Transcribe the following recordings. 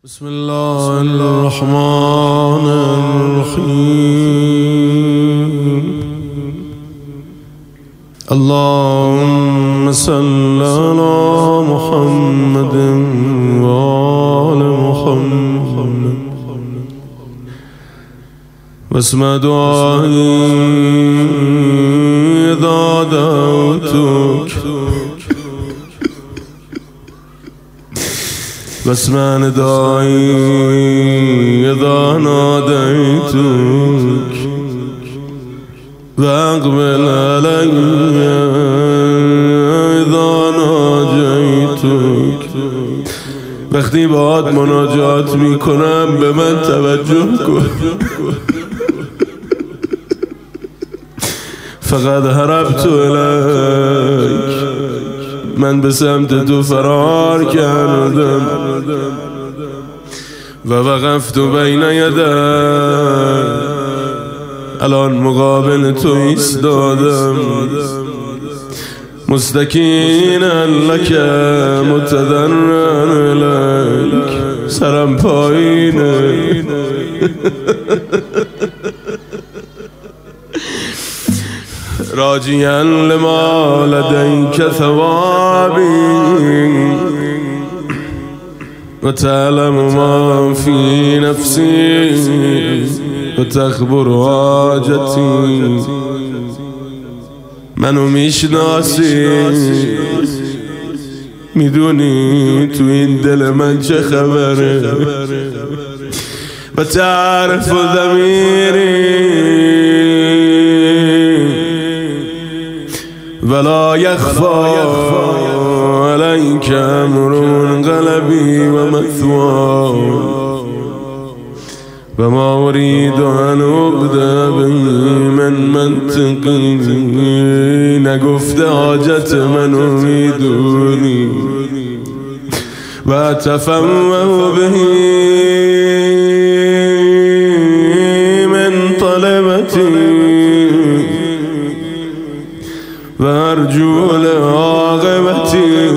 بسم الله الرحمن الرحيم. اللهم صل على محمد وآل محمد واسمع دعائي إذا دعوتك واسمع ندائي إذا ناديتك واقبل علي إذا ناجيتك. وقتی باهات مناجات میکنم به من توجه کن. فقط هربت الیک، من به سمت تو فرار کردم و وقفت بین یدیک، الان مقابل تو ایستادم، مستکینا لک متضرعا الیک، سرم پایینه. راجيا لما لديك ثوابي وتعلم ما في نفسي وتخبر حاجتي. منو میشناسی، میدونی تو این دل من چه خبره و تعرف ضمیری ولا يخفى عليك أمر قلبي ومثواي وما أريد أن أبدأ به من منطقي. نگفت حاجت منو میدونی و أتفوه به من طلبتي وارجو لعاقبتي.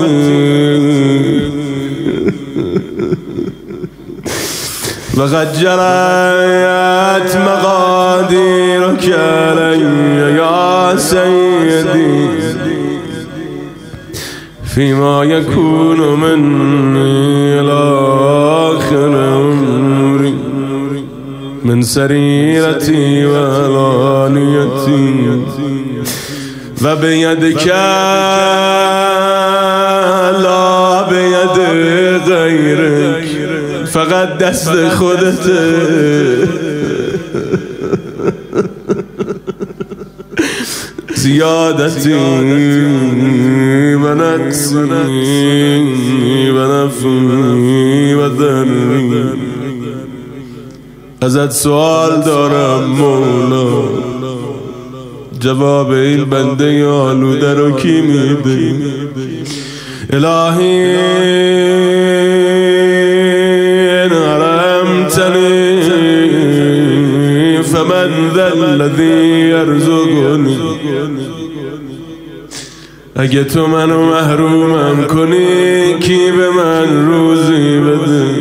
وقد جرت مقاديرك علي يا سيدي فيما يكون مني إلى آخر عمري من سريرتي وعلانيتي. و بیدک لا بید غیرک، فقط دست خودته. زیادتی و نقصی و نفعی و ضری. ازت سوال دارم مولا، جواب این بنده آلوده رو کی میده؟ الهی ان حرمتنی فمن ذا الذی یرزقنی. اگه تو منو محرومم کنی کی به من روزی بده؟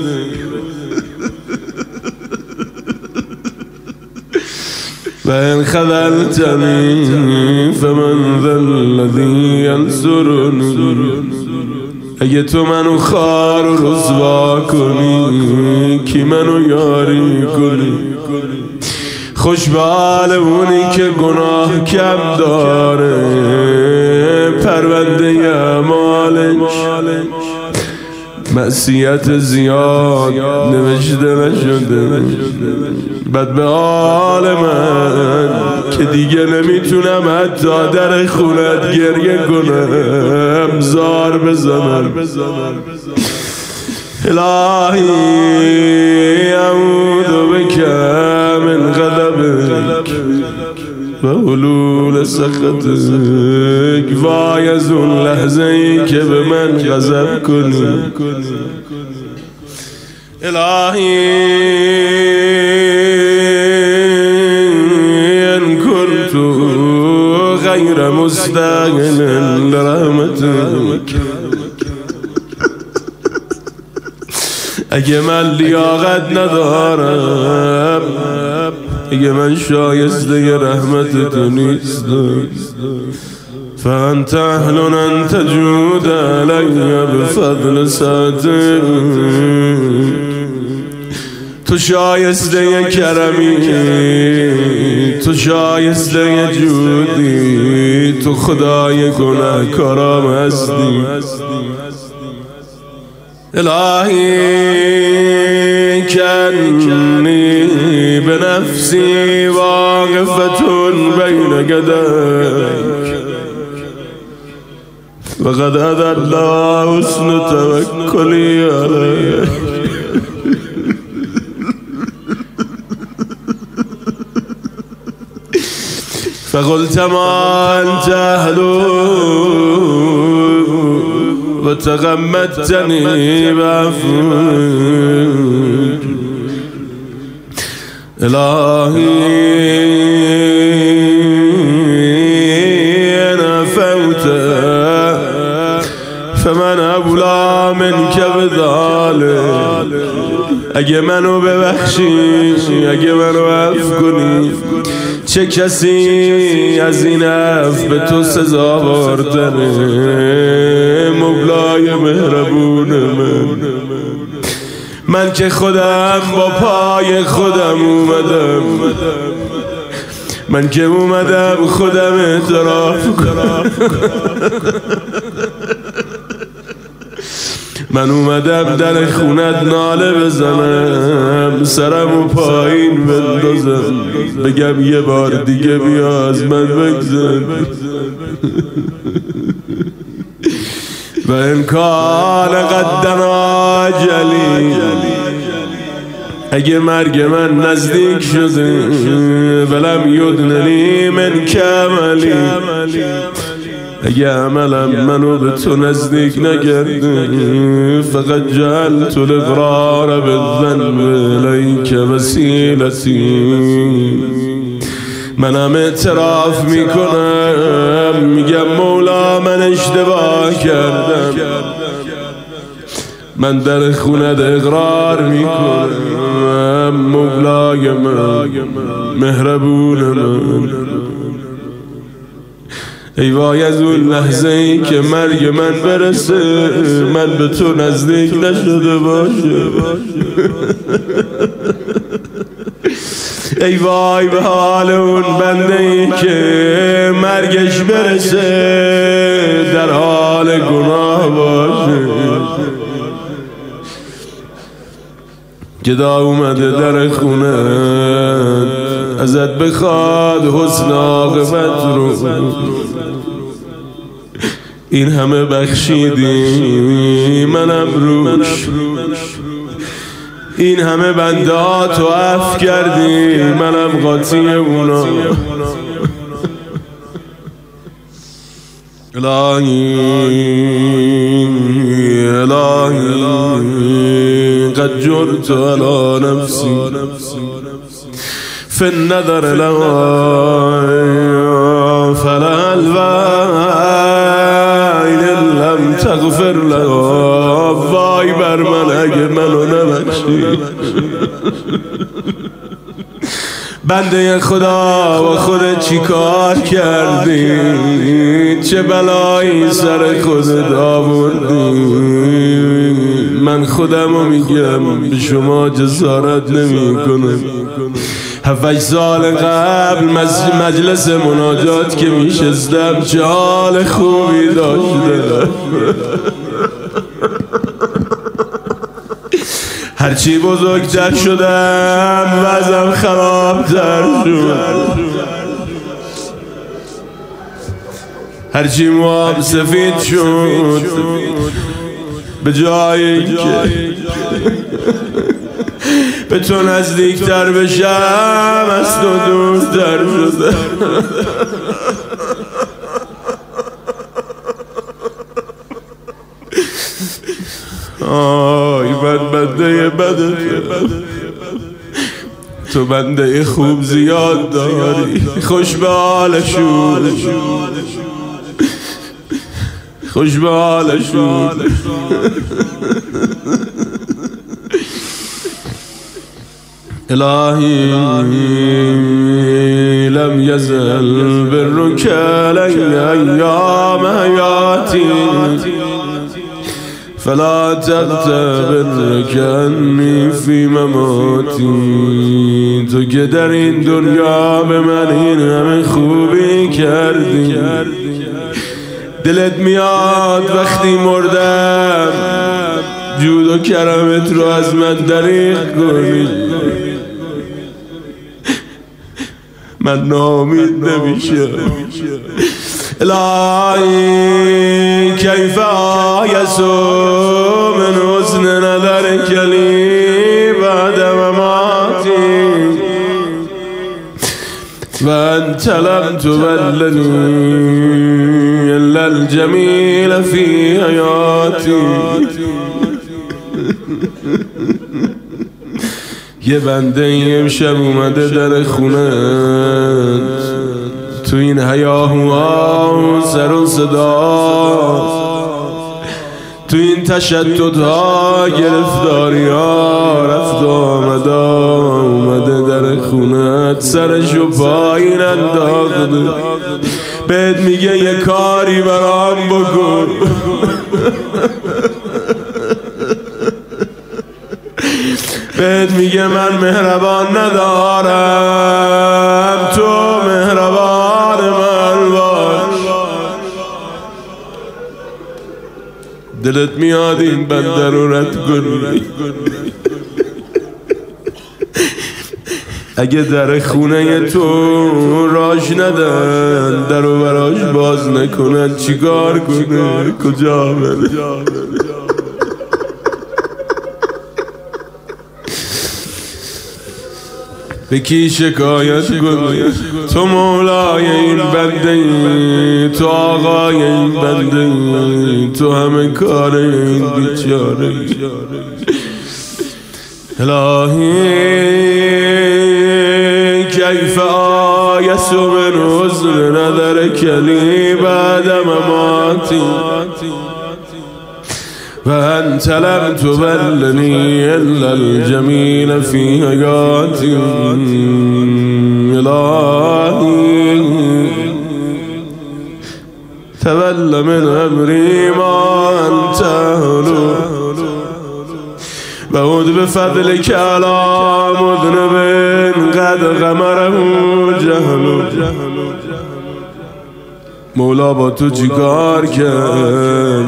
و ان خذلتنی فمن ذا الذی ینصرنی. اگه تو منو خوار و رسوا کنی کی منو یاری کنی؟ خوش به حال اونی که گناه کم داره، پرونده اعمالش معصیت زیاد نوشته نشده. بد به حال من که دیگه نمیتونم حتی در خونت گریه کنم، زار بزنم. الهی اعوذ بک من غضبک و حلول سخطک. وای از اون لحظه ای که به من غضب کنی. الهی ان كنت غیر مستغن لرحمتک اگه من لیاقت ندارم، اگه من شایسته رحمت تو نیستم، فانت اهل ان تجود علی بفضل سعدک، تو شایسته کرمی، تو شایسته جودی، تو خدای گناهکارام هستی. الهی کنی به نفسی واقفتون بین یدیک، وقد اضل حسن توکلی علیک. فقلت ما انت اهله وتغمدتني بعفوك. الهي انا فوت فمن اولی منک بذلک. اگه منو ببخشی، اگه منو عفو کنی، چه کسی از این عفو به تو سزاوارتره؟ مولای مهربون من که خودم با پای خودم اومدم، من که اومدم خودم اعتراف کنم، من اومدم در خونت ناله بزنم، سرمو پایین بندازم، بگم یه بار دیگه بیا از من بگذر. و ان کان قدنا اجلی، اگه مرگ من نزدیک شده، ولم یدننی من کملی، اگه عملم منو به تو نزدیک نگرده، فقط جعلت الاقرار بالذنب الیک وسیلتی. منم اعتراف میکنم، میگم مولا من اشتباه کردم، من در خونت اقرار میکنم، مولای من مهربون من. ای وای از اون لحظه ای که مرگ من برسه، من به تو نزدیک نشده باشه. ای وای به حال اون بنده ای که مرگش برسه در حال گناه باشه. گدا اومده در خونه ازت بخواد حسن عاقبت رو، این همه بخشیدی منم روش، این همه بنداتو عفو کردی منم قاطی اونا. الهی قد جرت على نفسی فی النظر لها فلا الویل لم تغفر لها. وای بر من اگه منو نبخشی. بنده خدا و خودت چی کار کردی؟ چه بلایی سر خودت آوردی؟ من خودمو میگم به شما جسارت نمی کنم. 7 سال قبل مجلس مناجات که میشستم چه حال خوبی داشتم. هرچی بزرگتر شدم وضعم خرابتر شد، هرچی موام سفید شد به جایی که به تو نزدیکتر بشم از تو دورتر شده. آی من بنده بدت، تو بنده خوب زیاد داری. خوش به حالشون، خوش به حالشون. الهی لم يزل برك لي أيام حياتي فلا تغتبر كأني في مماتي. تو که در این دنیا به من این همه خوبی کردی، دلت میاد وقتی مردم جود و کرمت رو از من دریغ کنی. من ناامید نمیشم. الهی کیف آیس من حسن نظرک لی بعد مماتی و انت لم تبلنی الا الجمیل فی حیاتی. یه بنده امشب اومده در خونت، تو این هیاهوها سر و صدا، تو این تشددها گرفتاری ها رفت آمده، اومده در خونت سرشو پایین انداخته، بهت میگه یه کاری برام بکن. بهت میگه من مهربان ندارم، تو مهربان من باش. دلت میاد این بنده رو رد کنی. اگه در خونه تو راش ندن، در و براش باز نکنن، چیکار کنه؟ کجا بره؟ به کی شکایت کنی؟ تو مولای این بنده ای، تو آقای این بنده ای، تو همه کار این بیچاره ای. الهی کیف آیس من حسن نظرک لی بعد مماتی و انت لم تبلنی الا الجمیل فی حیاتی. الهی تول من امری ما انت اهله بعود بفضلک علی مذنب قد غمره جهل. مولا با تو چیکار کرد؟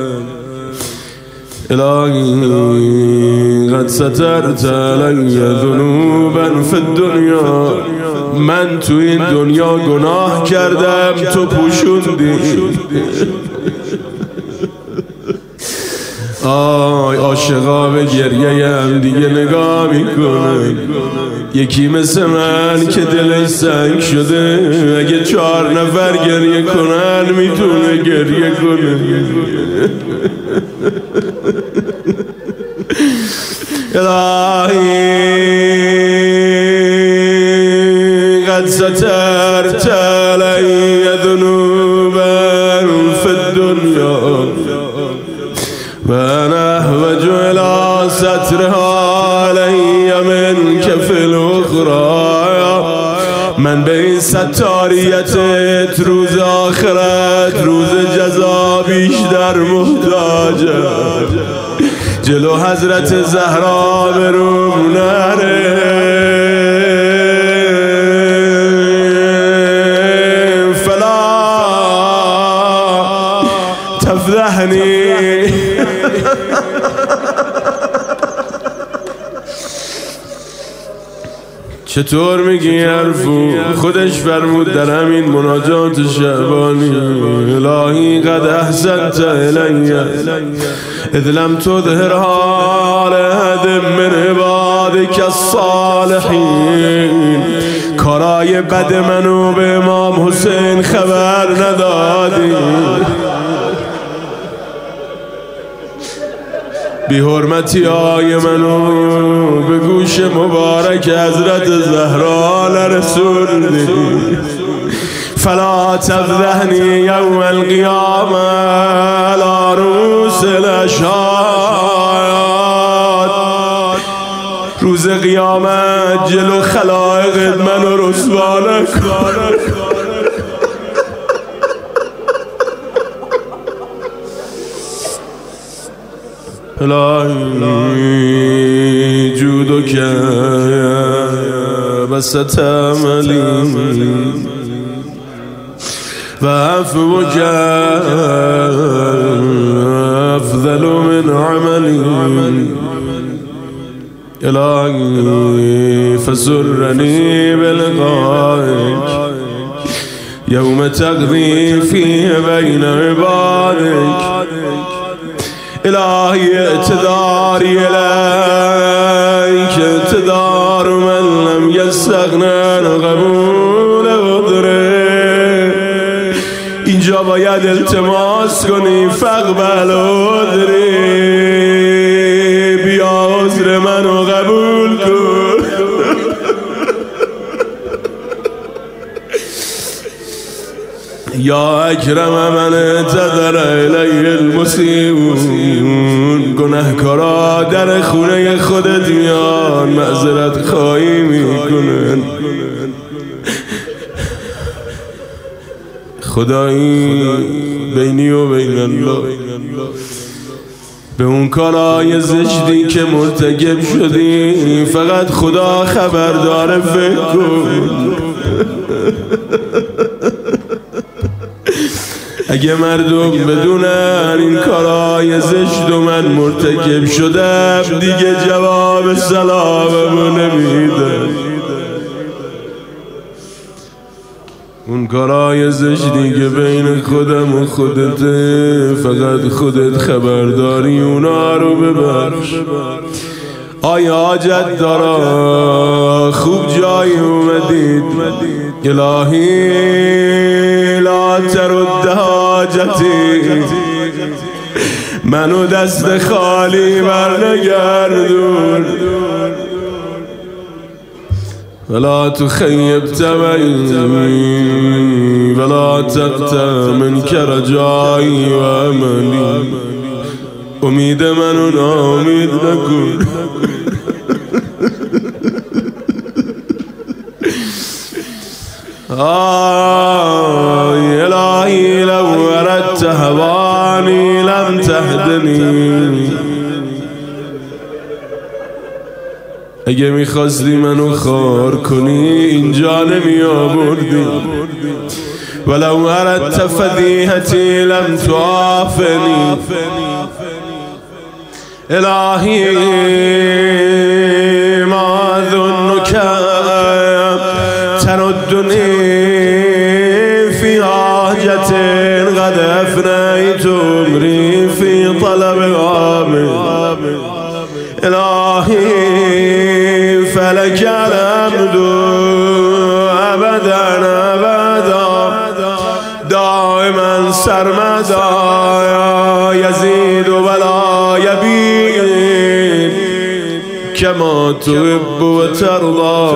الهی قد سترت علی ذنوبا فی الدنیا، من تو این دنیا گناه کردم تو پوشوندی. آی عاشقا به گریه هم دیگه نگاه میکنه. یکی مثل من که دلش سنگ شده، اگه 4 نفر گریه کنن میتونه گریه کنه. الهی قد سترت علی ذنوبا فی الدنیا و انا احوج الى سترها علی منک فی الاخرى. من به این ستاریتت روز آخرت، روز جزا بیشتر محتاجم. جلو حضرت زهرا بروم نره فلا تفضحنی. چطور میگی حرفو؟ خودش فرمود در همین مناجات شعبانی: الهی قد احسنت الی اذ لم تظهرها لأحد من عبادک الصالحین. کارای بد منو به امام حسین خبر ندادی. بی حرمتی های منو به گوش مبارک حضرت زهرا نرسوندی. فلا تفضحنی یوم القیامه علی رؤوس الاشهاد. روز قیامت جلو خلائقت منو رسوا نکن. الهی جودک بسط عملی و عفوک افضل من عملی. الهی فسرنی بلقائک یوم تقضی فیه بین عبادک. الهی اعتذاری الیک اعتذار من لم یستغنن قبول عذره. اینجا باید التماس کنی فاقبل عذری، بیا عذر منو قبول کن. یا اکرم من اعتذر الی المسیئون. گناهکارا در خونه خودت میان معذرت خواهی میکنن. خدایی بینی و بین الله به اون کارهای زشتی که مرتکب شدی فقط خدا خبردار، فکر کن. اگه مردم بدونن این کارهای زشت و من مرتکب شدم دیگه جواب سلاممو نمیدن. اون کارهای زشتی که بین خودم و خودته فقط خودت خبرداری، اونا رو ببخش. آیا حاجت دارا خوب جای اومدید. الهی لا ترد حاجتی، منو دست خالی برنگردون. ولا تخیب تمنی ولا تقطع منک رجایی و املی. امید منو ناامید نکن. الهی لو اردت هوانی لم تهدنی. اگه میخواستی منو خار کنی اینجا نمی آوردی. ولو اردت فضیحتی لم تعافنی. الهی ما ظنک تردنی فی حاجت قد افنیت عمری فی طلب عامل. الهی فلک الحمد ابدا ابدا دائما سرمدا یزید ولا یبید کما تحب و ترضا.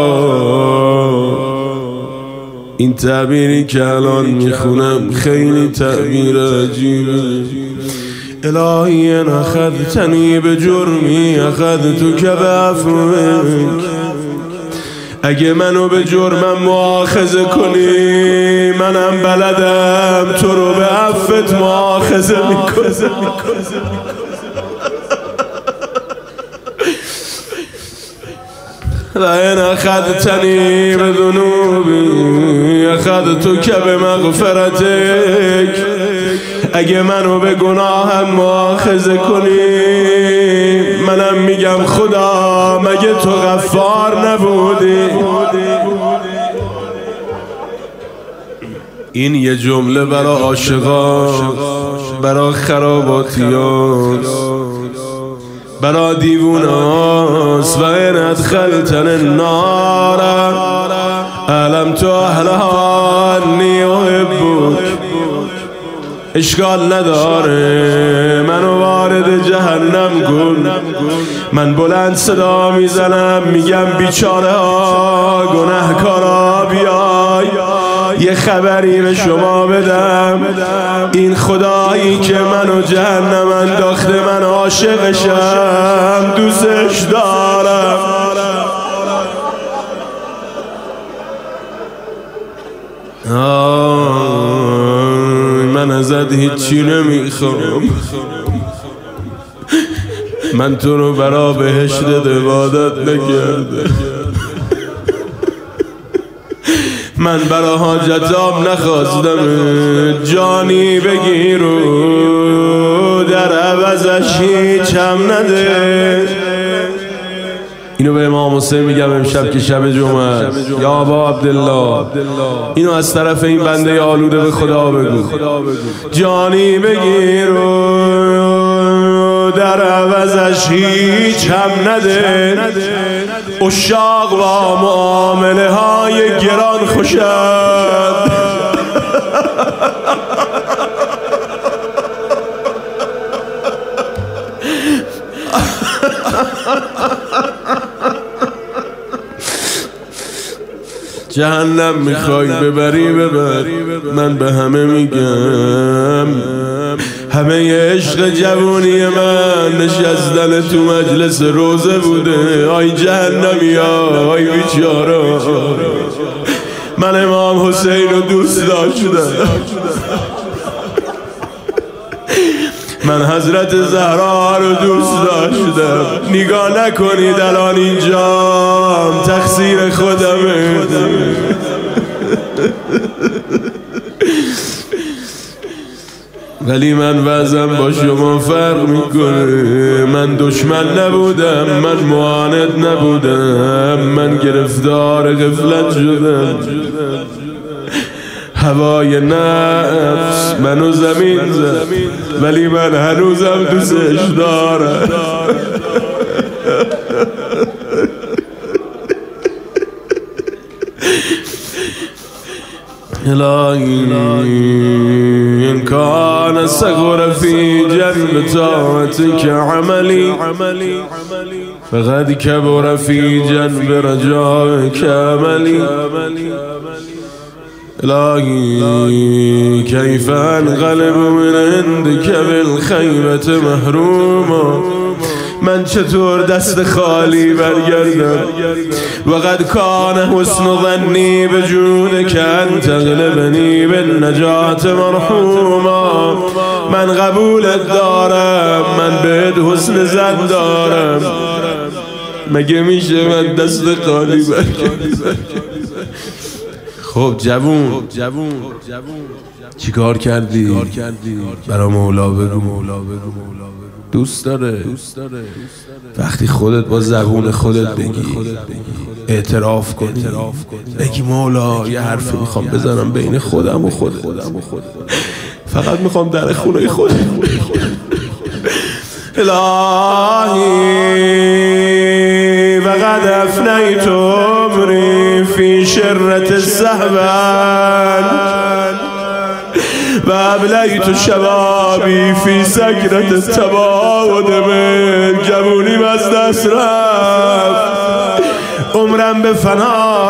این تعبیری که الان میخونم خیلی تعبیر عجیبه. الهی ان اخذتنی به جرمی اخذتک بعفوک. اگه منو به جرمم مؤاخذه کنی منم بلدم تو رو به عفوت مؤاخذه میکنم. لئن اخذتنی به ذنوبی اخذتک بمغفرتک. اگه منو به گناهم مؤاخذه کنی منم میگم خدا مگه تو غفار نبودی. این یه جمله برا عاشقان، برا خراباتیان، برا دیووناست. و این ادخلتن النار علم تو اهلها انی احبک. اشکال نداره منو وارد جهنم کن. من بلند صدا میزنم میگم بیچاره ها گناهکارا بیای یه خبری به شما بدم، این خدایی که منو جهنم انداخته من عاشقشم، دوستش دارم. من ازت هیچی نمیخوام، من تو رو برا بهشت عبادت نکرده، من برا حاجتام نخواستم، جانی بگیر و در عوضش هیچ هم نده. اینو به امام حسین میگم امشب که شب جمعه است. یا ابا عبدالله، اینو از طرف این بنده آلوده به خدا بگو، جانی بگیر و در عوضش هیچ هم نده. عشاق با معامله های گران خوشند، جهنم میخوای ببری ببر، من به همه میگم همه عشق جوانی من نشستن تو مجلس روزه بوده. آی جهنمی ها، آی بیچاره، من امام حسین رو دوست داشتم، من حضرت زهرا رو دوست داشتم. نگاه نکنید الان اینجا تقصیر خودمه، ولی من وضعم با شما فرق میکنه. من دشمن نبودم، من معاند نبودم، من گرفتار غفلت شدم. هوای نفس منو زمین زد، ولی من هنوزم دوستش دارم. الهی ان کان صغر فی جنب طاعتک عملی، فقد کبر فی جنب رجائک عملی. الهی کیف انقلب من عندک بالخیبة محروما، من چطور دست خالی برگردم؟ وقد کان حسن ظنی بجودک ان تغلبنی بالنجات مرحوما، من قبولت دارم، من بهت حسن ظن دارم، مگه میشه من دست خالی برگردم؟ خب جوون چیکار کردی؟ برا مولا بگو. دوست داره وقتی خودت با زبون خودت بگی، اعتراف کنی، بگی مولا یه حرفی میخوام بزنم بین خودم و خودت، فقط میخوام در خونه خودم. الهی وقد افنیت عمری فی شرة السهبان و ابلیت شبابی فی سکرة التباعد من، جوونیم از دست رفت، عمرم به فنا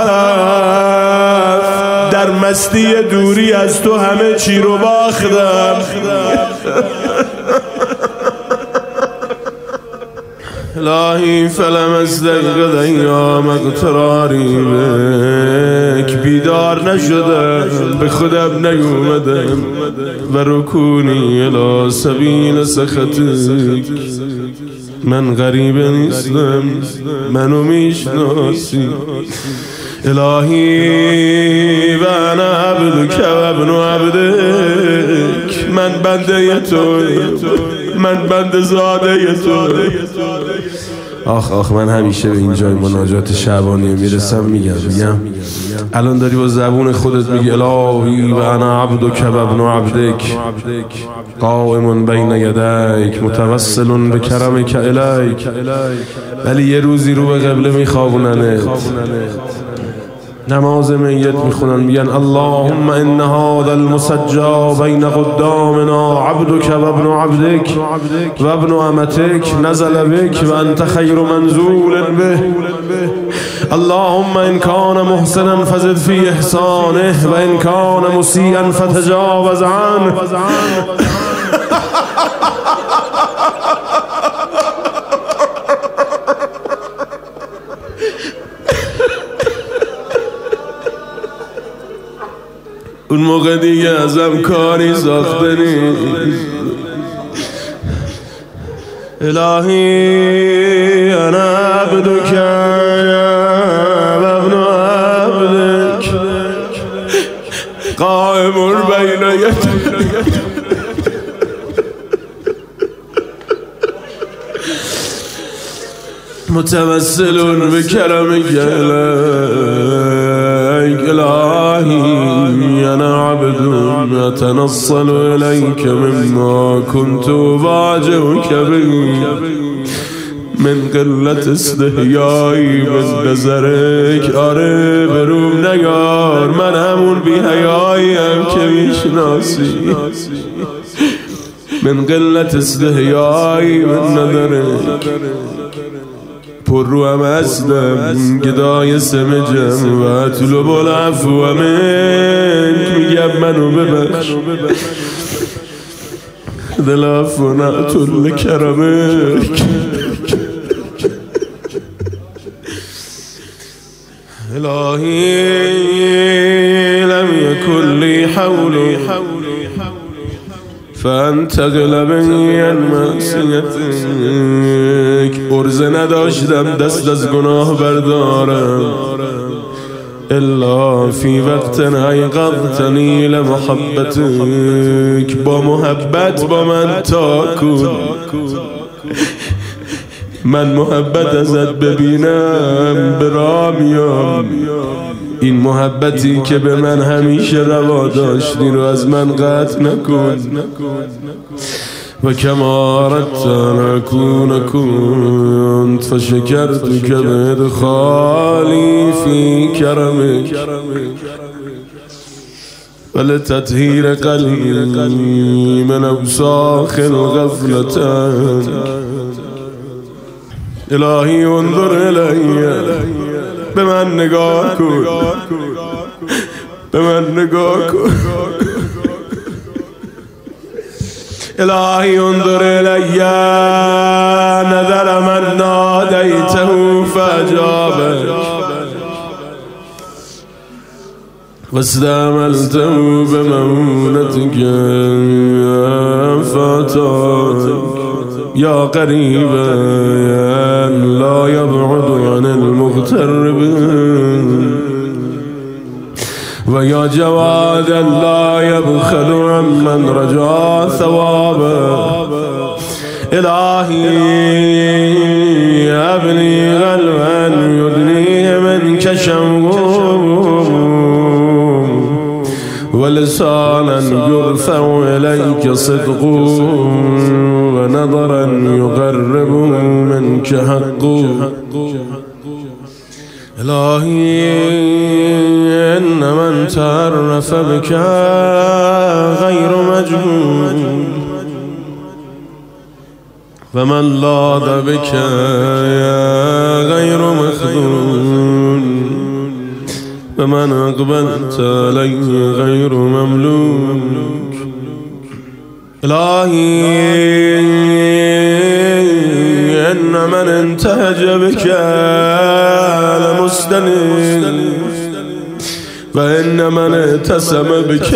رفت، در مستی دوری از تو همه چی رو باختم. الهی فلم استيقظ ایام اغتراری بک، بیدار نشدم، به خودم نیومدم، و رکونی الی سبیل سخطک، من غریب نیستم، منو میشناسی. الهی و انا عبدک و ابن عبدک، من بنده تو، من بنده زاده تو. آخ من همیشه به اینجای مناجات شعبانی میرسم میگم الان داری با زبون خودت میگی الهی و انا عبدک و ابن عبدک قائم بین یدیک متوسل بکرمک الیک، ولی یه روزی رو به قبله میخوابوننت، نماز میت میخونن، میگن اللهم ان هذا المسجى بین قدامنا عبدك و ابن عبدك و ابن امتك نزل بك و انت خیر منزول به، اللهم إن كان محسنا فزد في إحسانه وإن كان مسيئا فتجاوز عنه. اون موقع دیگه ازم کاری ساخته نیست. الهی انا عبدک و ابن عبدک قائم بین یدیک متوسل بکرمک الیک. الهی انا عبد اتنصل الیک مما كنت واجهک به من قلت استحیایی من نظرک. آره بروم نگار، من همون بی حیاییم که میشناسی. من قلت استحیایی من نظرک پر رو هم هستم گدای سمجم و طلب العفو منک. میگم منو ببخش دل عفو نعتل کرمک. الهی لم یکن لی حول فانت غلبنی عن معصیتک. عرضه نداشتم دست از گناه بردارم الا فی وقت ایقظتنی لمحبتک. با محبت با من تا کن، من محبت ازت ببینم برامیام. این محبتی که به من همیشه روا داشتی رو از من قطع نکن. و کما اردت ان اکون کنت فشکرتک بادخالی فی کرمک ولتطهیر قلبی من اوساخ الغفلة. الهی انظر الی، به من نگاه کن، به من نگاه کن. الهی انظر الی نظر من نادیته فاجابک واستعملته بمعونتک فاتاک. یا قریبا لا یبعد عن المغترب و یا جوادا لا یبخل عمن رجا ثوابه. الهی ابنی قلبا یدنیه منک شمعه ولسانا یرفع الیک صدقه و نظرا یقرب منک حقه. الهی ان من تعرف بك غیر مجهول و من لاذ بك غیر مخذول و من اقبلت علی غیر مملوک. الهی ان من انتهج بك لمستند و ان من اعتصم بك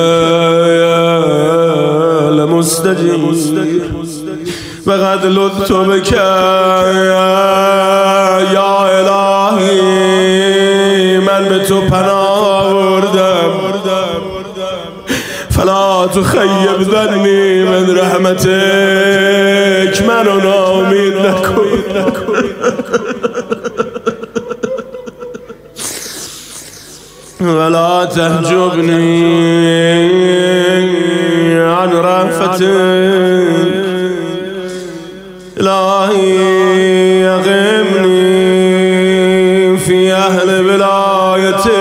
لمستجیر و قد لذت بك یا الهی. من به تو پناه آوردم فلا تخیب ظنی من رحمتک. منو ناامید نکن. ولا تحجبنی عن رأفتک. الهی اقمنی فی اهل ولایتک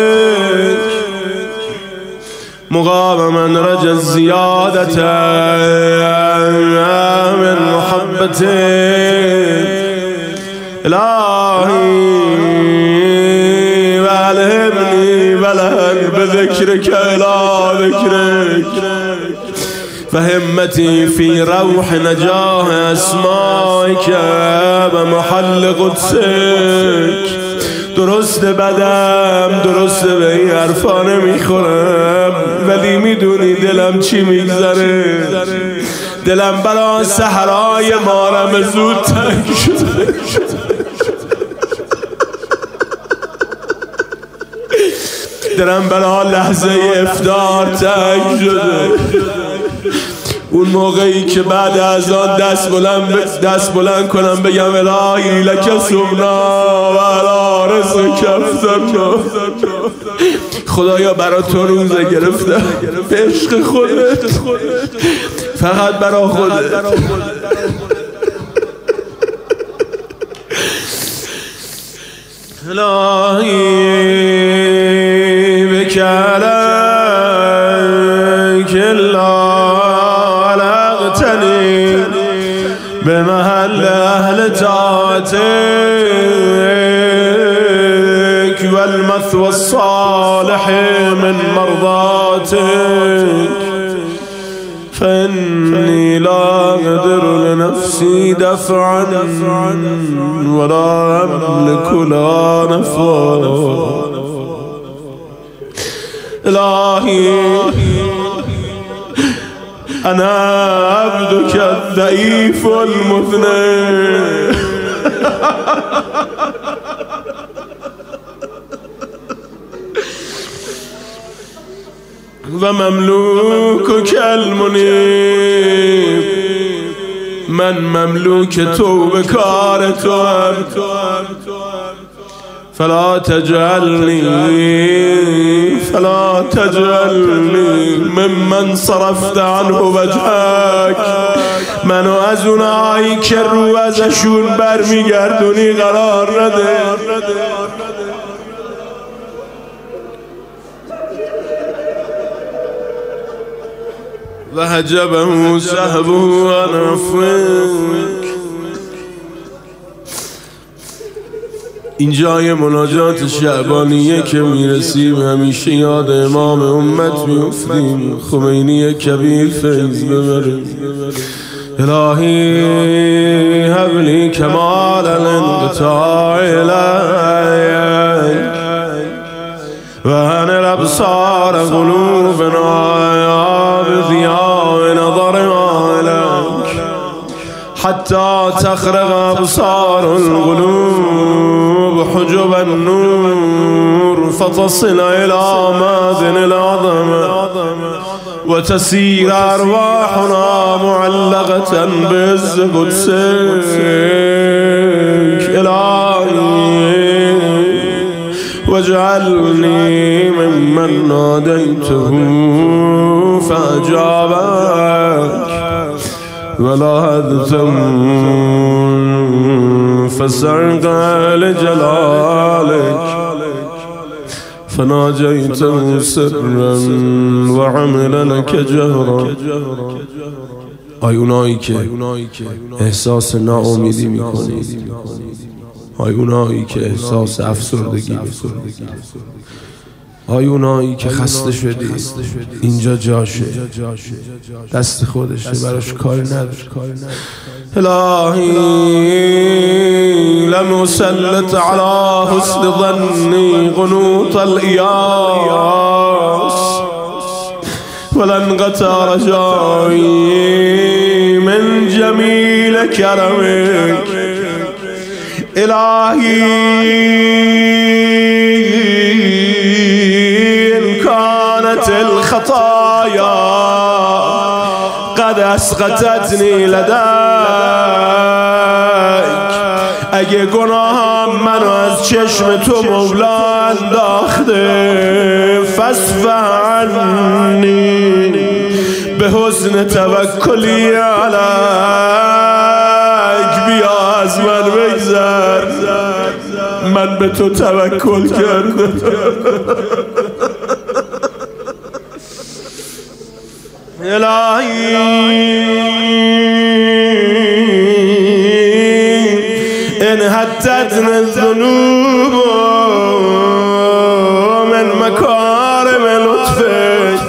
مقام من رجا الزیادة من محبتک الهی والهمنی ولهن بذکرک الا ذکرک و همتی فی روح نجاح اسمائک و محل قدسک. درست بدم، درست به این حرفا نمیخورم، ولی میدونی دلم چی میگذره. دلم برای صحرای مارم زود تنگ شده. دلم برای لحظه افطار تنگ شده. اون موقعی که بعد از آن دست بلند کنم بگم الهی لک صمنا و علی رزقک افطرنا. خدایا برا تو روزه گرفتم به عشق خودت، فقط برا خودت. الهی بکلک الا علقتنی به محل اهل طاعتک والمثوى الصالح من مرضاتك فإني لا أقدر لنفسي دفعا ولا أملك لها نفعا. إلهي أنا عبدك الضعيف المذنب و مملوکک المنیب. من مملوک توبه کار تو هم، فلا تجعلنی ممن صرفت عنه وجهک. منو از اونایی که رو ازشون برمیگردونی قرار نده. و حجبه سهبه عن عفوک. این جای مناجات شعبانیه که میرسیم همیشه یاد امام امت میفتیم، خمینی کبیر فیض ببریم. الهی هبلی کمال الانقطاع الیک و هن الابصار قلوبنا بضیاء نظرنا الیک حتی تخرق ابصار القلوب حجب النور فتصل الى مادن العظمه وتسير ارواحنا معلقه بعز قدسك. الهي واجعلني ممن ناديته فأجابك ولا هدتم فسرق لجلالك فناجيته سرا وعمل لك جهرا. آی اونایی که احساس ناامیدی میکنی، آی اونایی که احساس افسردگی میکنی، آی اونایی که خسته شدی، اینجا جاشه، دست خودشه، براش کاری نداره. الهی لم اسلط على حسن ظنی قنوط الایاس ولن قطع رجایی من جمیل کرمک. الهی ان كانت الخطايا قد اسقطتني لديك، اگه گناهم منو از چشم تو مولا انداخته فاصفح عنی به حسن توکلی علیک. بیا از من بگذر، من به تو توکل کردم. الهی ان حتی تغني الذنوب من مكارم لطفك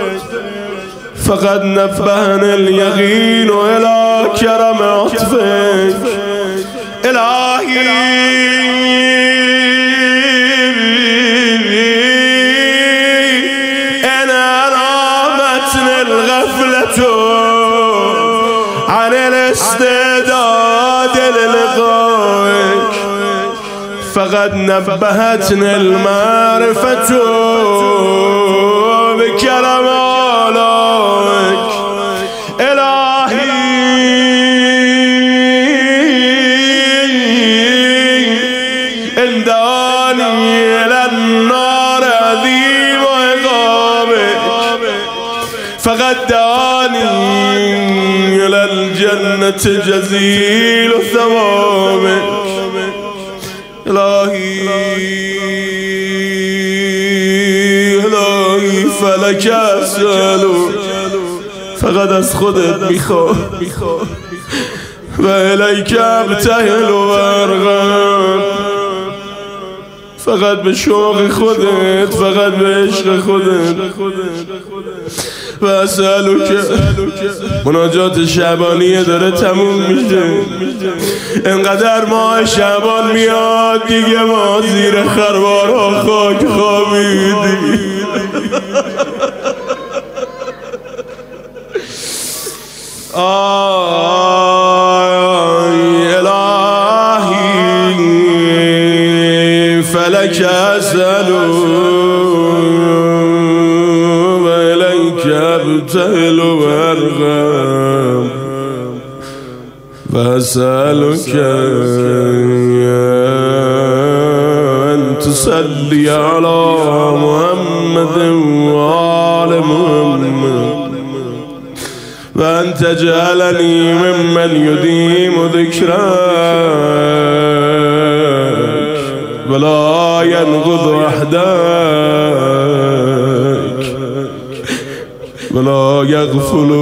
فقد نبهني اليقين إلى كرم عطفك إلهي أنا رامتني الغفلة عن الاستعداد للقائك فقد نبهتني المعرفة بكرم آلائك إلهي إن دعاني إلى النار عظيم عقابك فقد دعاني إلى الجنة جزيل ثوابك إلهي فلك أسأل فقد از خودت میخوام و الیک ابتهل و ارغب فقط به شوق خودت فقط به عشق خودت و اسألو که مناجات شعبانیه داره تموم میشه انقدر ماه شعبان میاد دیگه ما زیر خروارها خاک خوابیدی الهی فلک اسأل و الیک ابتهل و ارغب و اسألک ان تصلی علی محمد و آل محمد و ان تجعلنی ممن یدیم ذکرک ولا ینقض عهدک ولا یغفل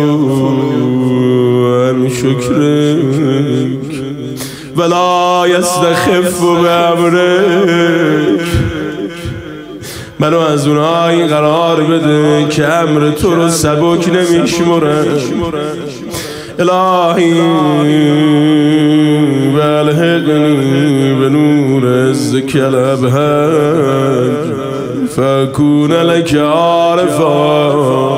عن شکرک ولا یستخف بامرک منو از اونایی قرار بده که امر تو رو سبک نمیشمرن الهی و الحقنی به نور عزک الابهج فاکون لک عارفا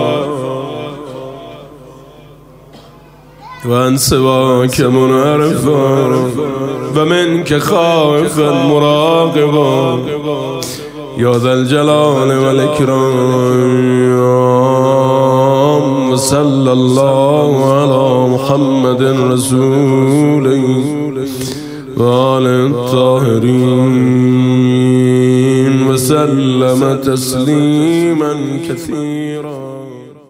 و ان سواک منعرفا و منک خائفا مراقبا یا ذا الجلال والاکرام و صلی الله علی محمد رسوله و آل الطاهرین و سلم تسلیما کثیرا.